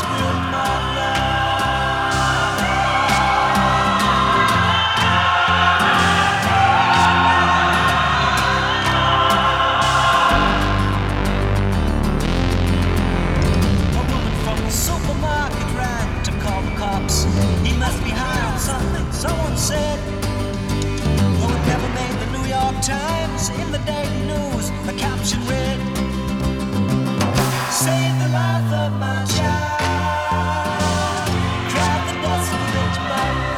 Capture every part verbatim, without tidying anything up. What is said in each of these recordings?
spill my blood. A woman from the supermarket ran to call the cops. He must be high on something, someone said. Though it never made the New York Times, in the daily news, the caption read, "Save the life of my child," cried the desperate mother.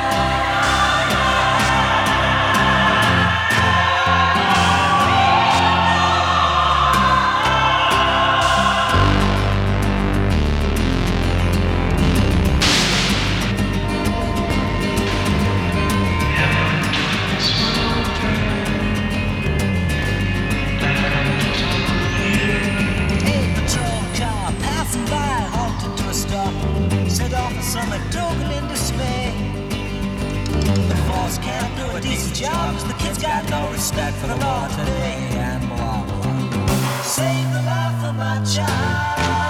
Set off a summit, token in dismay. The force can't do a decent job, 'cause the kids got no respect for the law today. And blah blah. Save the life of my child.